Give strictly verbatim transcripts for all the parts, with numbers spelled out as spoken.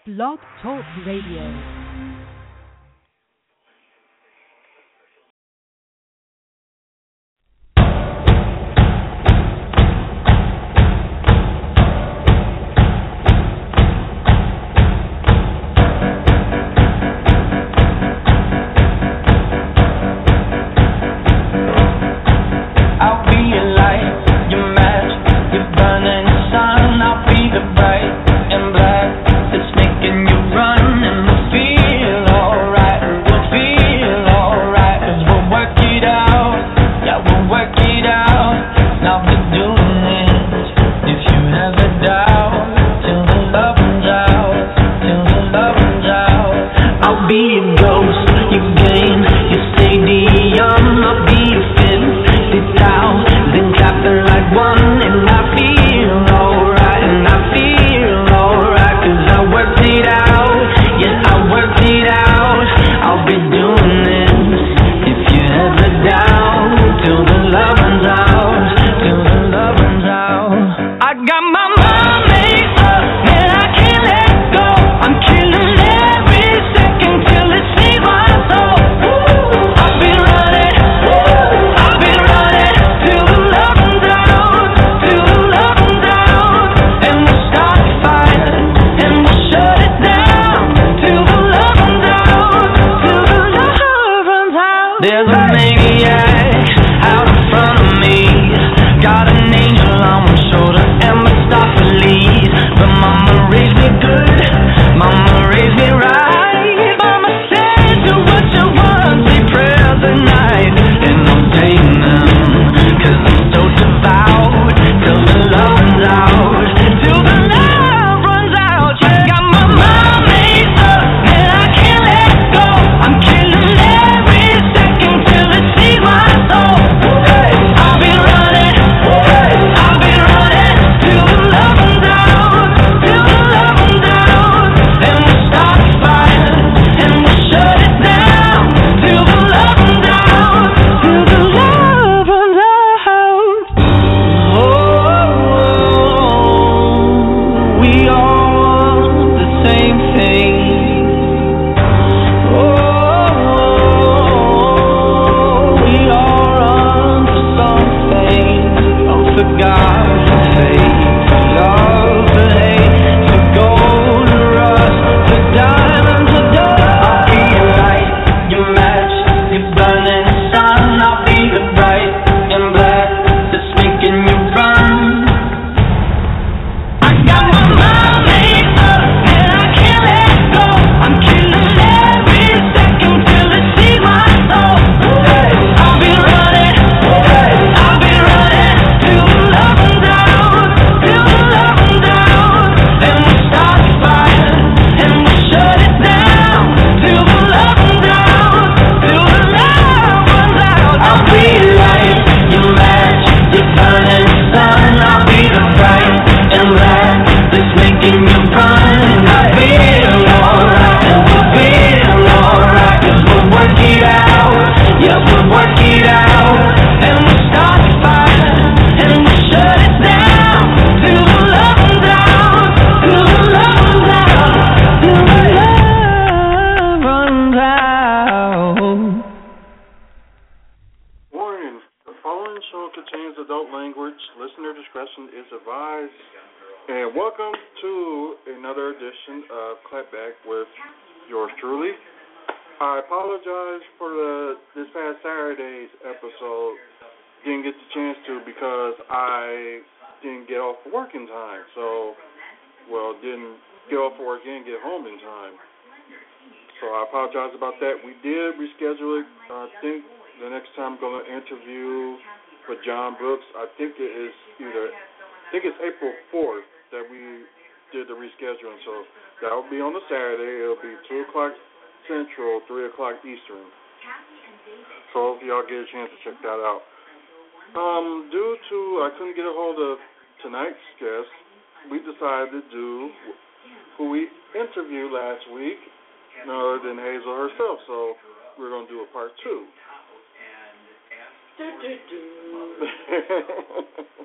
Blog Talk Radio.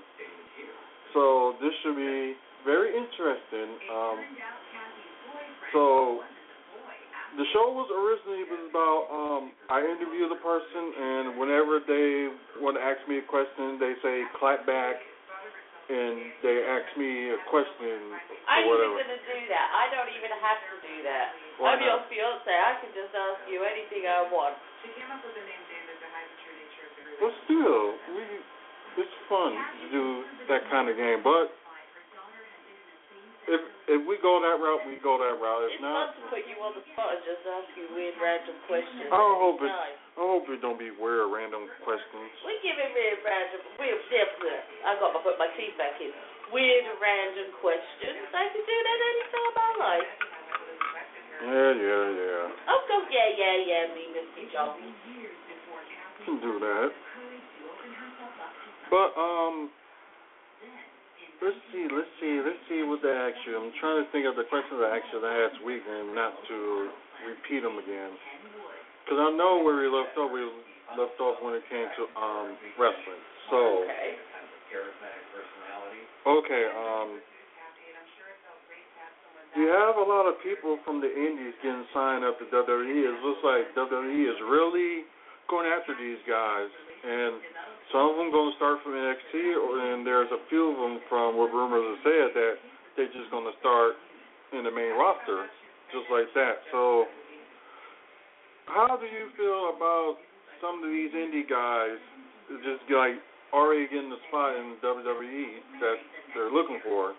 So this should be very interesting. Um, So the show was originally was about um, I interview the person, and whenever they want to ask me a question, they say clap back, and they ask me a question I or whatever. ain't even going to do that. I don't even have to do that. Why I'm not? your fiance. I can just ask you anything I want. But still, we it's fun to do that kind of game. But if if we go that route, we go that route. If it's not, fun to put you on the spot and just ask you weird random questions. I hope it. Nice. I hope it don't be weird random questions. We give it weird random. Weird. I got to put my teeth back in. Weird random questions. I can do that anytime I like. Yeah, yeah, yeah. Oh, go yeah, yeah, yeah, me, Mister Jones. Can do that. But um, let's see, let's see, let's see what they asked you. I'm trying to think of the questions I asked you last week, and not to repeat them again. Because I know where we left off. We left off when it came to um wrestling. So. Okay. Okay. Um. You have a lot of people from the indies getting signed up to W W E. It looks like W W E is really going after these guys, and some of them going to start from N X T, or and there's a few of them from what rumors have said that they're just going to start in the main roster, just like that. So, how do you feel about some of these indie guys just like already getting the spot in W W E that they're looking for?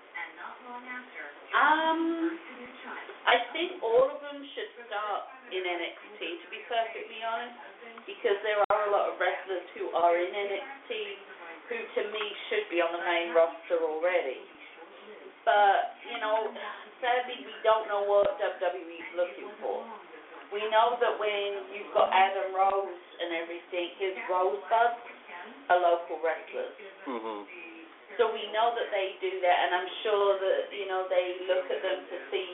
Um, I think all of them should start in N X T, to be perfectly honest, because there are a lot of wrestlers who are in N X T who, to me, should be on the main roster already. But, you know, sadly, we don't know what W W E is looking for. We know that when you've got Adam Rose and everything, his Rosebuds are local wrestlers. Mm-hmm. So we know that they do that, and I'm sure that, you know, they look at them to see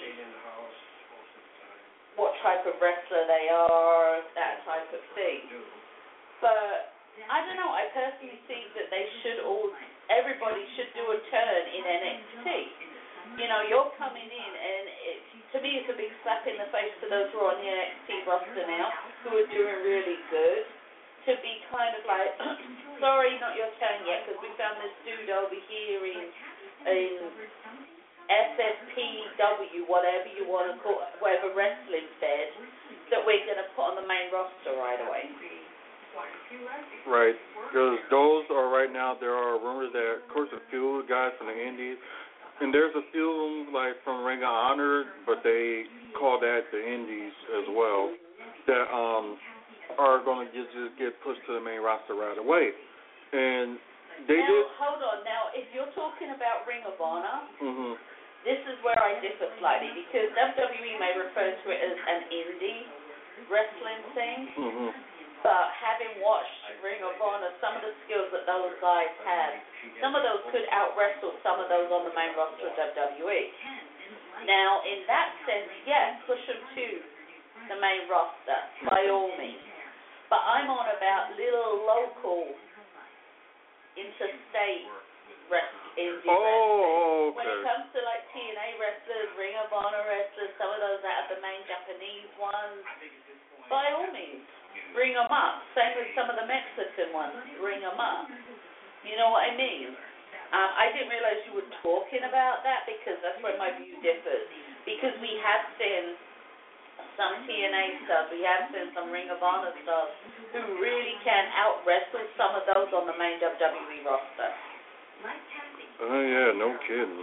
what type of wrestler they are, that type of thing. But I don't know, I personally think that they should all, everybody should do a turn in N X T. You know, you're coming in, and it, to me it's a big slap in the face to those who are on the N X T roster now, who are doing really good, to be kind of like, sorry, not your turn yet, because we found this dude over here in, in S S P W, whatever you want to call it, whatever wrestling fed, that we're going to put on the main roster right away. Right, because those are right now, there are rumors that, of course, a few guys from the indies, and there's a few of them, like, from Ring of Honor, but they call that the indies as well, that, um, are going to just, just get pushed to the main roster right away. And they now, did... hold on. Now, if you're talking about Ring of Honor, mm-hmm. this is where I differ slightly, because W W E may refer to it as an indie wrestling thing, mm-hmm. but having watched Ring of Honor, some of the skills that those guys have, some of those could out-wrestle some of those on the main roster of W W E. Now, in that sense, yes, push them to the main roster, by all means. But I'm on about little local, interstate wrestling, indie oh, wrestling. okay. When it comes to like T N A wrestlers, Ring of Honor wrestlers, some of those out of the main Japanese ones, by all means, bring them up. Same with some of the Mexican ones, bring them up. You know what I mean? Um, I didn't realize you were talking about that, because that's where my view differs. Because we have seen some T N A stars, we have seen some Ring of Honor stars who really can out-wrestle some of those on the main W W E roster. Oh, yeah, no kidding.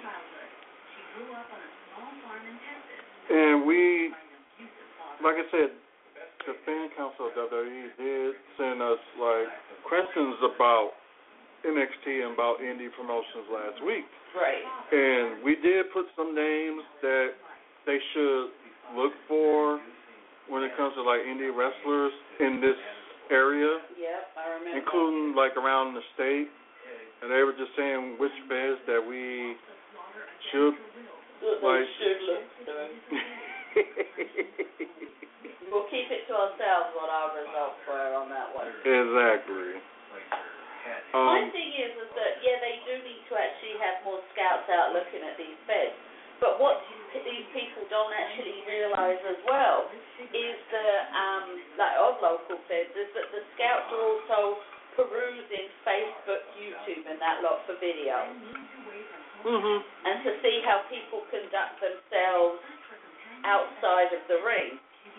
And we, like I said, the fan council of W W E did send us, like, questions about N X T and about indie promotions last week. Right. And we did put some names that they should look for when it comes to like indie wrestlers in this area. Yep, I remember. Including like around the state. And they were just saying which feds that we should That like should look through. We'll keep it to ourselves what our results were on that one. Exactly. Um, My thing is, is that, yeah, they do need to actually have more scouts out looking at these feds. But what these people don't actually realize as well is that, um, like of local feds, is that the scouts are also perusing Facebook, YouTube, and that lot for video. Mhm. And to see how people conduct themselves outside of the ring.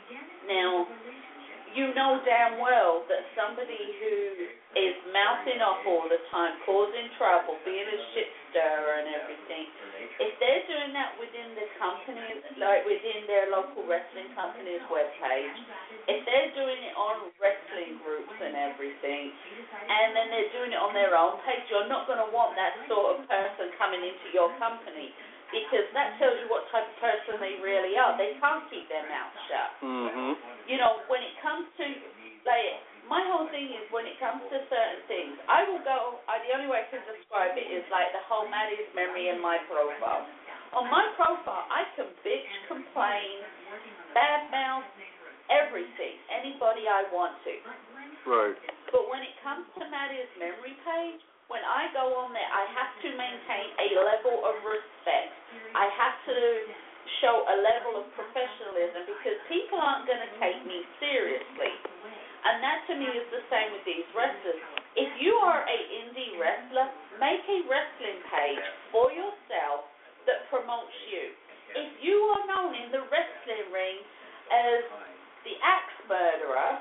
Now, you know damn well that somebody who is mouthing off all the time, causing trouble, being a shit stirrer and everything, if they're doing that within the company, like within their local wrestling company's webpage, if they're doing it on wrestling groups and everything, and then they're doing it on their own page, you're not going to want that sort of person coming into your company, because that tells you what type of person they really are. They can't keep their mouth shut. Mhm. You know, when it comes to, like, my whole thing is when it comes to certain things, I will go, I, the only way I can describe it is like the whole Maddie's memory in my profile. On my profile, I can bitch, complain, badmouth, everything, anybody I want to. Right. But when it comes to Maddie's memory page, when I go on there, I have to maintain a level of respect. I have to show a level of professionalism because people aren't going to take me seriously. And that to me is the same with these wrestlers. If you are a indie wrestler, make a wrestling page for yourself that promotes you. If you are known in the wrestling ring as the Axe Murderer,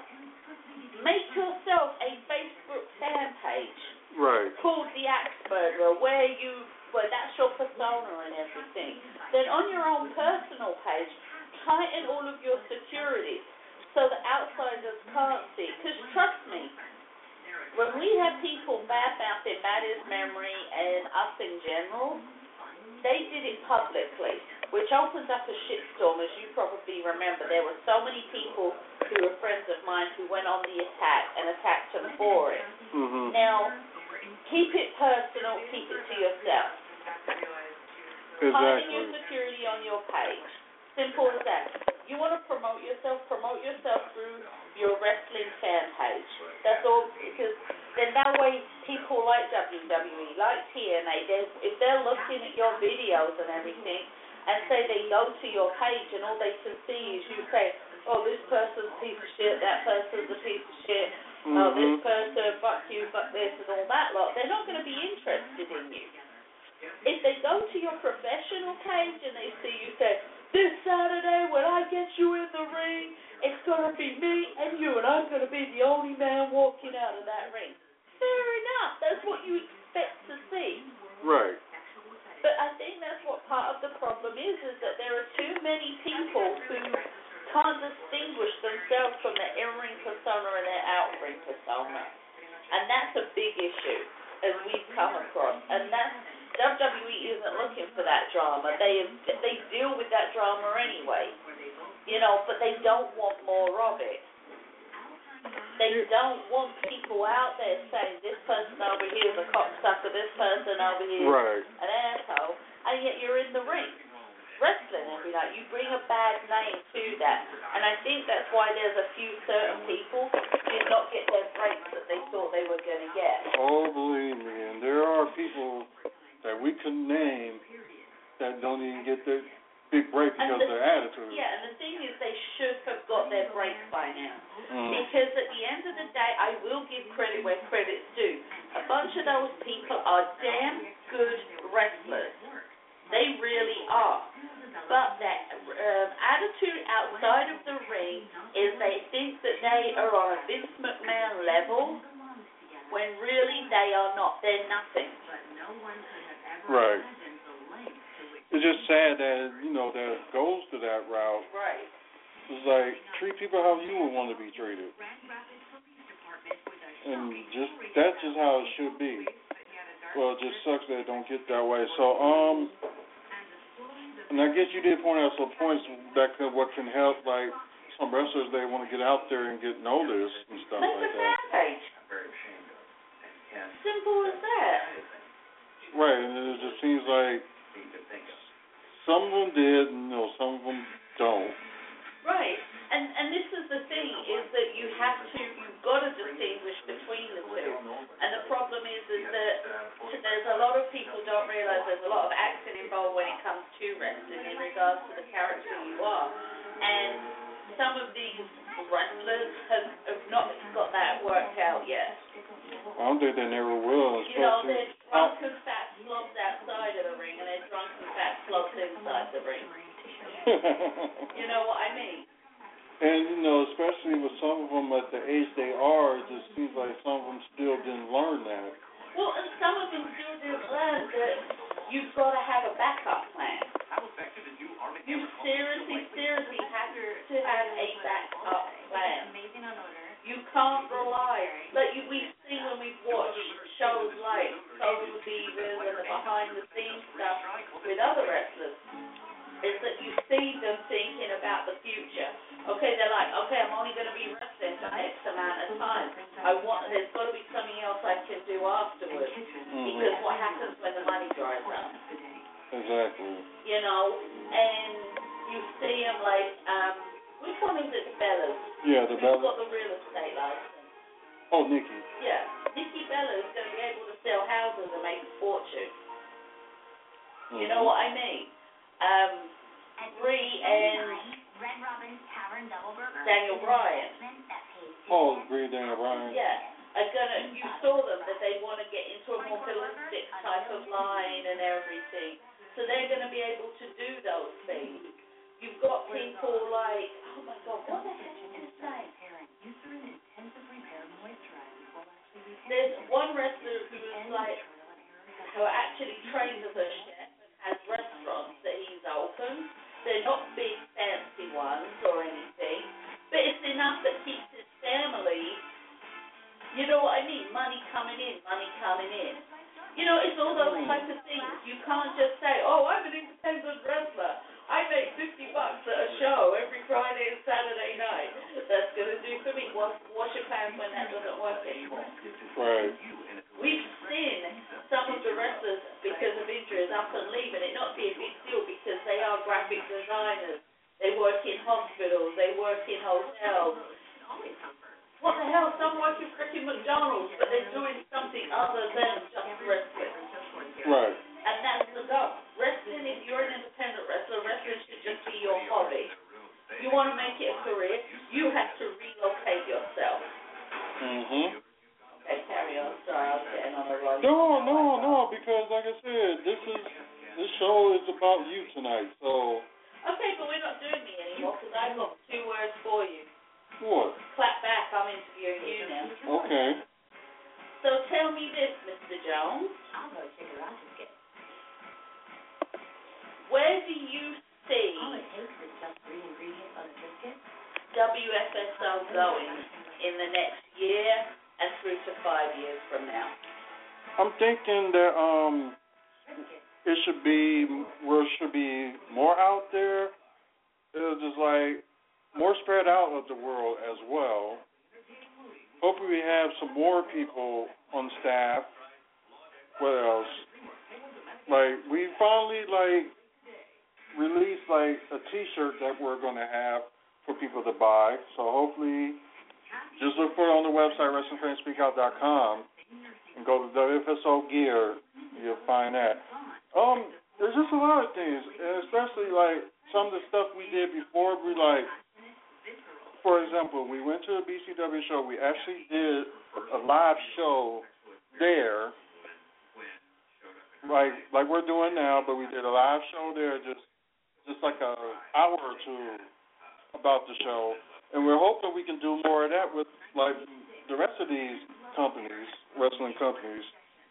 make yourself a Facebook fan page. Right. Called the Axe Murderer, where you, well, that's your persona and everything. Then on your own personal page, tighten all of your securities so that outsiders can't see. Because trust me, when we have people bad-mouthing Maddie's memory and us in general, they did it publicly, which opens up a shitstorm, as you probably remember. There were so many people who were friends of mine who went on the attack and attacked them for it. Mhm. Now, keep it personal, keep it to yourself. Exactly. Tighten your security on your page. Simple as that. You want to promote yourself, promote yourself through your wrestling fan page. That's all, because then that way people like W W E, like T N A, they, if they're looking at your videos and everything, and say they go to your page and all they can see is you say, oh, this person's a piece of shit, that person's a piece of shit, Mm-hmm. oh, this person, fuck you, fuck this, and all that lot, they're not going to be interested in you. If they go to your professional page and they see you say, this Saturday when I get you in the ring, it's going to be me and you, and I'm going to be the only man walking out of that ring. Fair enough. That's what you expect to see. Right. But I think that's what part of the problem is, is that there are too many people who can't distinguish themselves from their in-ring persona and their out-ring persona. And that's a big issue, as we've come across. And that's, W W E isn't looking for that drama. They they deal with that drama anyway, you know, but they don't want more of it. They don't want people out there saying, this person over here is a cocksucker, this person over here is Right. an asshole, and yet you're in the ring wrestling every night. You bring a bad name to that. And I think that's why there's a few certain people who did not get their breaks that they thought they were going to get. Oh, believe me, and there are people that we can name that don't even get their big break because the, of their attitude. Yeah, and the thing is they should have got their breaks by now. Mm. Because at the end of the day, I will give credit where credit's due. A bunch of those people are damn good wrestlers. They really are. But their um, attitude outside of the ring is they think that they are on a Vince McMahon level when really they are not. They're nothing. Right. It's just sad that, you know, that it goes to that route. Right. It's like, treat people how you would want to be treated. And just that's just how it should be. Well, it just sucks that it don't get that way. So, um, and I guess you did point out some points that could, what can help, like some wrestlers, they want to get out there and get noticed and stuff Make like a that. fan page. Simple as that. Right, and it just seems like some of them did, and you know, some of them don't. Right, and and this is the thing, is that you have to, you've got to distinguish between the two. And the problem is, is that there's a lot of people don't realize there's a lot of acting involved when it comes to wrestling in regards to the character you are. some of these wrestlers have, have not got that worked out yet. I don't think they never will. You know, they're drunken fat slobs outside of the ring, and they're drunken fat slobs inside the ring. You know what I mean? And, you know, especially with some of them at the age they are, it just seems like some of them still didn't learn that. Well, and some of them still didn't learn that you've got to have a backup plan. You seriously, seriously have to have a backup plan. You can't rely, like you, we've seen when we've watched shows like Soul Divas and the behind-the-scenes stuff with other wrestlers, is that you see them thinking about the future. Okay, they're like, okay, I'm only going to be wrestling for X amount of time. I want, there's got to be something else I can do afterwards. Mm-hmm. Because what happens when the money dries up? Exactly. You know, and you see them like, um, which one is it, the Bellas? Yeah, the Bellas. Who's got the real estate license? Oh, Nikki. Yeah, Nikki Bella is going to be able to sell houses and make a fortune. Mm-hmm. You know what I mean? Um, Brie and Daniel Bryan. Oh, Brie and Daniel Bryan. Yeah, are gonna. You saw them that they want to get into a more holistic type of line and everything, so they're going to be able to do those things. You've got people like, oh my God, what the heck is his name? There's one wrestler who's like, who actually trains as a chef and has restaurants that he's opened. They're not big fancy ones or anything, but it's enough that keeps his family, you know what I mean, money coming in, money coming in. You know, it's all those types of things. You can't just say, oh, I'm an independent wrestler. I make fifty bucks at a show every Friday and Saturday night. That's going to do for me. Wash, wash your hands when that doesn't work anymore. Right. We've seen some of the wrestlers, because of injuries, up and leave, and it not be a big deal because they are graphic designers. They work in hospitals. They work in hotels. What the hell? Some work in freaking McDonald's, but they're doing something other than just wrestling. Right. And that's the goal. Wrestling, if you're an independent wrestler, wrestling should just be your hobby. You want to make it a career, you have to relocate yourself. Mm-hmm. Okay, carry on. Sorry, I was getting on a roll. No, no, no, because like I said, this is this show is about you tonight, so. Okay, but we're not doing me anymore because I've got two words for you. What? Clap back, I'm interviewing you now. Okay. So tell me this, Mister Jones. I'll go take a ride to get. Where do you see All it takes is just three ingredients on a biscuit. W F S O going in the next year and three to five years from now? I'm thinking that um, it should be where it should be more out there. It's just like more spread out of the world as well. Hopefully we have some more people on staff. What else? Like we finally like released like a T-shirt that we're gonna have for people to buy. So hopefully, just look for it on the website wrestling fans speak out dot com and go to W F S O Gear. You'll find that. Um, there's just a lot of things, and especially like some of the stuff we did before. We like, for example, we went to a B C W show. We actually did a live show there, like like we're doing now, but we did a live show there, just just like a hour or two about the show, and we're hoping we can do more of that with like the rest of these companies, wrestling companies.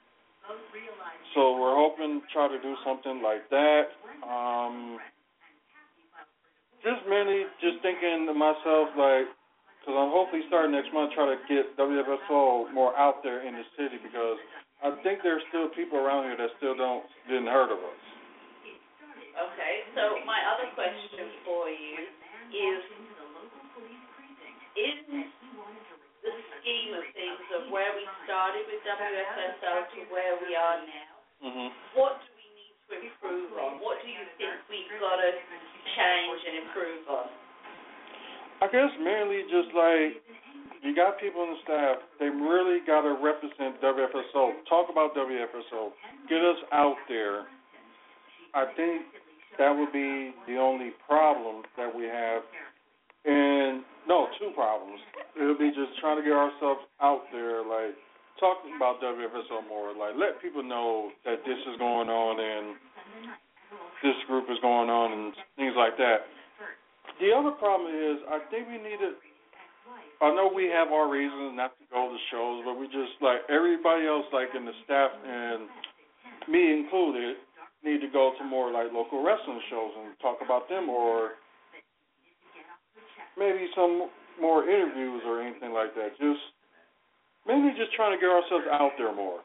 So we're hoping to try to do something like that. Um, just mainly just thinking to myself, like, because I'm hopefully starting next month, try to get W F S O more out there in the city, because I think there's still people around here that still don't didn't heard of us. Okay, so my other question for you is, in the scheme of things of where we started with W F S O to where we are now, mm-hmm. what do we need to improve on? What do you think we've got to change and improve on? I guess mainly just like, you got people in the staff, they really got to represent W F S O, talk about W F S O, get us out there. I think that would be the only problem that we have. And it'll be just trying to get ourselves out there, like talking about W F S O more, like let people know that this is going on and this group is going on and things like that. The other problem is, I think we need to. I know we have our reasons not to go to shows, but we just like everybody else, like in the staff and me included, need to go to more like local wrestling shows and talk about them, or maybe some more interviews or anything like that. Just maybe just trying to get ourselves out there more.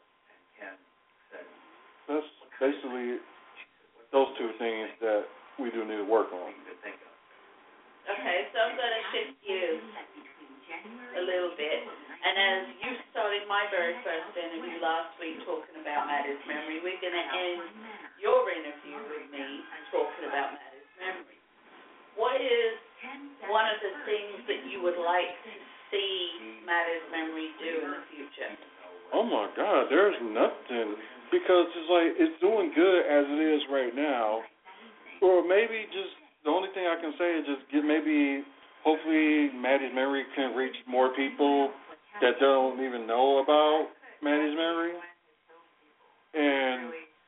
That's basically those two things that we do need to work on. Okay, so I'm going to shift gears a little bit. And as you started my very first interview last week talking about Maddie's memory, we're going to end your interview with me talking about Maddie's memory. What is one of the things that you would like to see Maddie's memory do in the future? Oh my God, there's nothing, because it's like it's doing good as it is right now. Or maybe just the only thing I can say is just get maybe hopefully Maddie's memory can reach more people that don't even know about Maddie's memory, and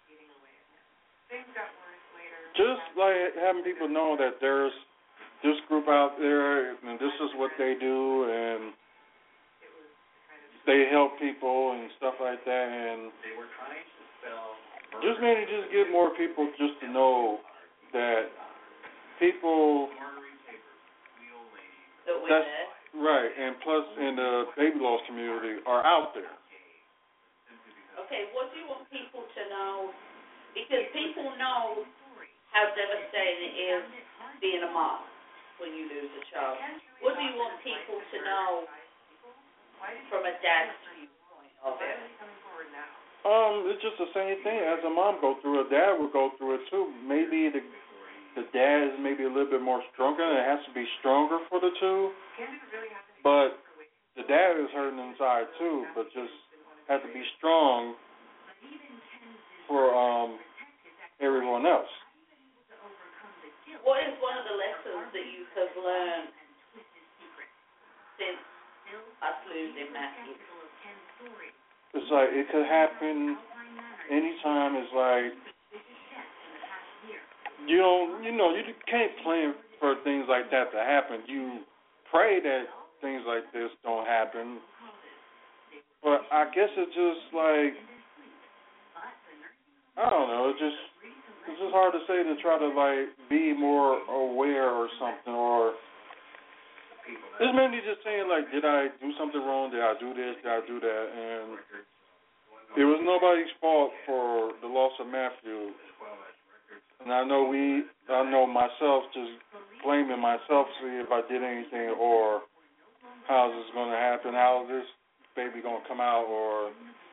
just like having people know that there's this group out there, and this is what they do, and they help people and stuff like that, and just maybe just get more people just to know that people, that's right, and plus in the baby loss community are out there. Okay, what do you want people to know? Because people know how devastating it is being a mom when you lose a child. What do you want people to know from a dad's viewpoint of it? Um, it's just the same thing. As a mom go through it, a dad would go through it too. Maybe the the dad is maybe a little bit more stronger, and it has to be stronger for the two. But the dad is hurting inside too, but just has to be strong for um everyone else. What is one of the lessons that you have learned since us losing Matthew? It's like it could happen anytime. It's like you don't, you know, you can't plan for things like that to happen. You pray that things like this don't happen. But I guess it's just like I don't know. It's just it's just hard to say to try to like be more aware or something, or it's mainly just saying like, did I do something wrong? Did I do this? Did I do that? And it was nobody's fault for the loss of Matthew. And I know we, I know myself, just blaming myself, see if I did anything, or how is this going to happen? How is this baby going to come out? Or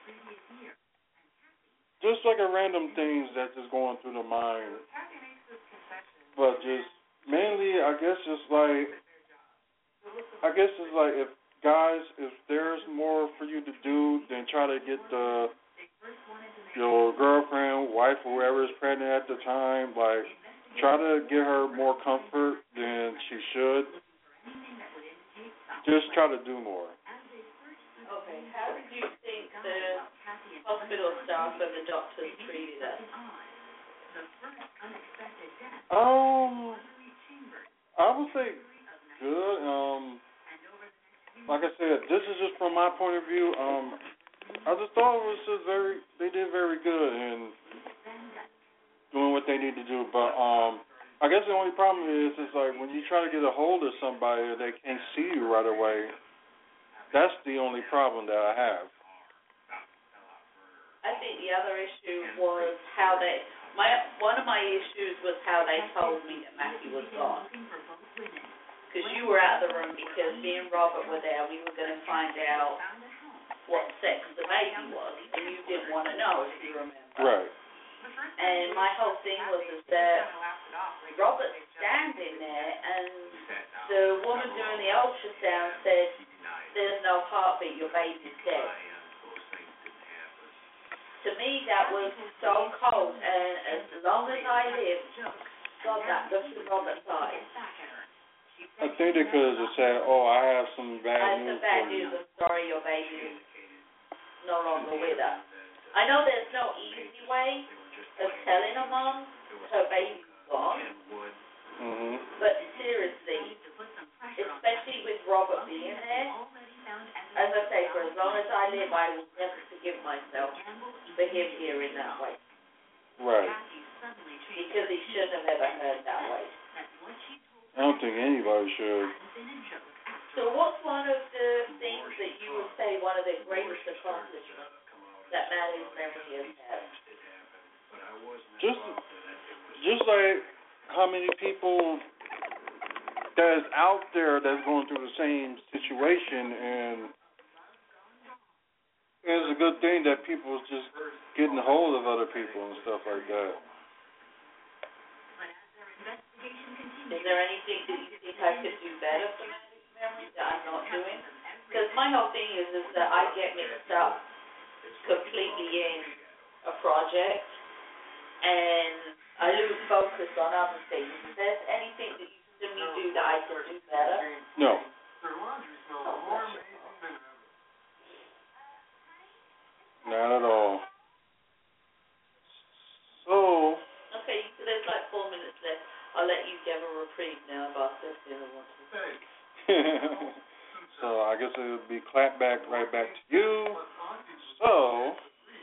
just like a random things that's just going through the mind. But just mainly, I guess, just like, I guess it's like if guys, if there's more for you to do, then try to get the your girlfriend, wife, whoever is pregnant at the time, like try to get her more comfort than she should. Just try to do more. Okay, how did you think the hospital staff and the doctors treated us? Um, I would say good. Um, like I said, this is just from my point of view. Um, I just thought it was just very, they did very good in doing what they need to do. But um, I guess the only problem is, is like when you try to get a hold of somebody, they can't see you right away. That's the only problem that I have. I think the other issue was how they, my one of my issues was how they told me that Matthew was gone. Because you were out of the room because me and Robert were there. We were going to find out what sex the baby was, and you didn't want to know, if you remember. Right. And my whole thing was is that Robert's standing there, and the woman doing the ultrasound said, "There's no heartbeat, your baby's dead." To me, that was so cold, and as long as I live, God, that looked in Robert's eyes. I think they could have just said, "Oh, I have some I bad have news some bad for you." news. I'm sorry, your baby is no longer with us. I know there's no easy way of telling a mom her baby's gone, Mhm. but seriously, especially with Robert being there, as I say, for as long as I live, I will never forgive myself for him hearing that way. Right. Because he shouldn't have ever heard that way. I don't think anybody should. So what's one of the things that you would say one of the greatest accomplishments that Maddie's memory has had? Just, just like how many people that is out there that's going through the same situation, and it's a good thing that people just getting a hold of other people and stuff like that. Is there anything that you think I could do better for Maddie's memory that I'm not doing? Because my whole thing is, is that I get mixed up completely in a project, and I lose focus on other things. Is there anything that you see me do that I could do better? No. Not at all. So. Okay, so there's like four minutes left. I'll let you give a reprieve now about this the other one. So I guess it would be clap back right back to you. So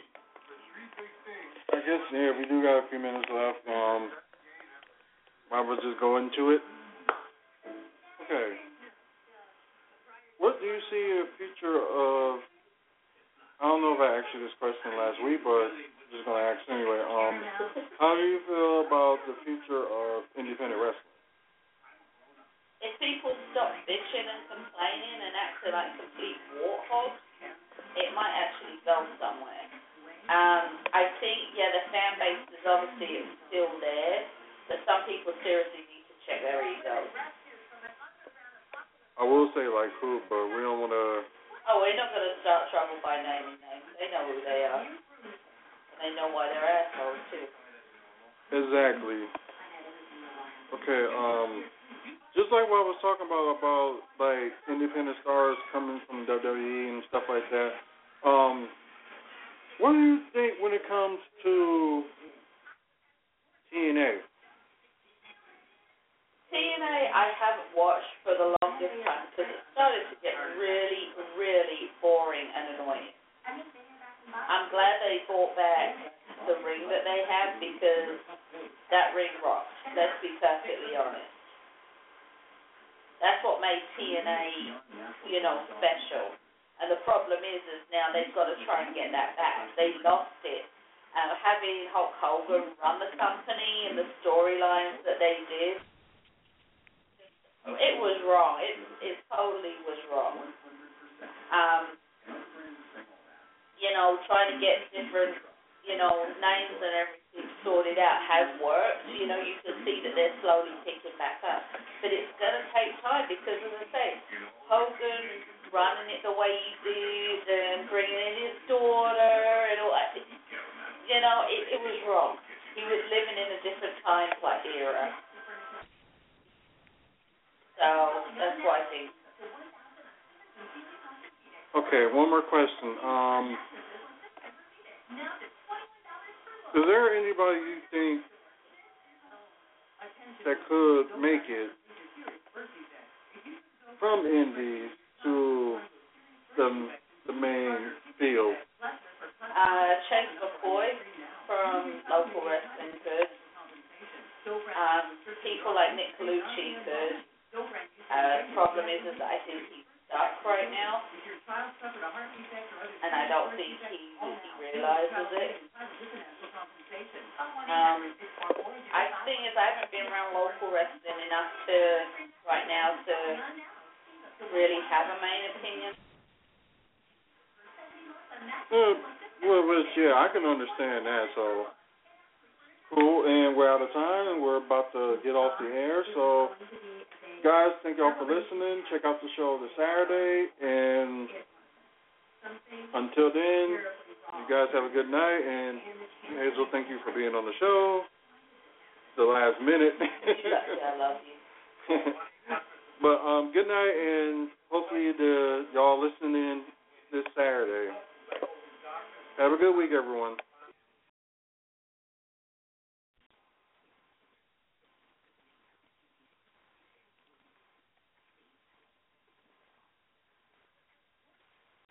I guess yeah, we do got a few minutes left. Um, I will just go into it. Okay. What do you see a future of? I don't know if I asked you this question last week, but I'm just gonna ask anyway. Um, how do you feel about the future of independent wrestling? If people stop bitching and complaining and acting like complete warthogs, it might actually go somewhere. Um, I think, yeah, the fan base is obviously still there, but some people seriously need to check their egos. I will say like who, but we don't want to. Oh, we're not going to start trouble by naming names. They know who they are. And they know why they're assholes, too. Exactly. Okay, um, just like what I was talking about, about, like, independent stars coming from W W E and stuff like that, um, what do you think when it comes to T N A? T N A I haven't watched for the longest time because it started to get really, really boring and annoying. I'm glad they brought back the ring that they have because that ring rocked. Let's be perfectly honest. That's what made T N A, you know, special. And the problem is, is now they've got to try and get that back. They lost it. And having Hulk Hogan run the company and the storylines that they did, it was wrong. It it totally was wrong. Um, you know, trying to get different, you know, names and everything sorted out has worked. You know, you can see that they're slowly picking back up. But it's going to take time because, as I say, Hogan running it the way he did and bringing in his daughter and all that, you know, it, it was wrong. He was living in a different time like era. So that's what I think. Okay, one more question. Um, is there anybody you think that could make it from indies to the the main field? Uh, Chase McCoy from local wrestling could. Um, people like Nick Colucci could. Uh, problem is, is that I think he's stuck right now, and I don't think he he realizes it. Um, I think is I haven't been around local wrestling enough to right now to really have a main opinion. Uh, well, well, yeah, I can understand that. So cool, and we're out of time, and we're about to get off the air. So, guys, thank y'all for listening. Check out the show this Saturday, and until then, you guys have a good night. And Hazel, thank you for being on the show. The last minute. I love you. But um, good night, and hopefully the y'all listening in this Saturday. Have a good week, everyone.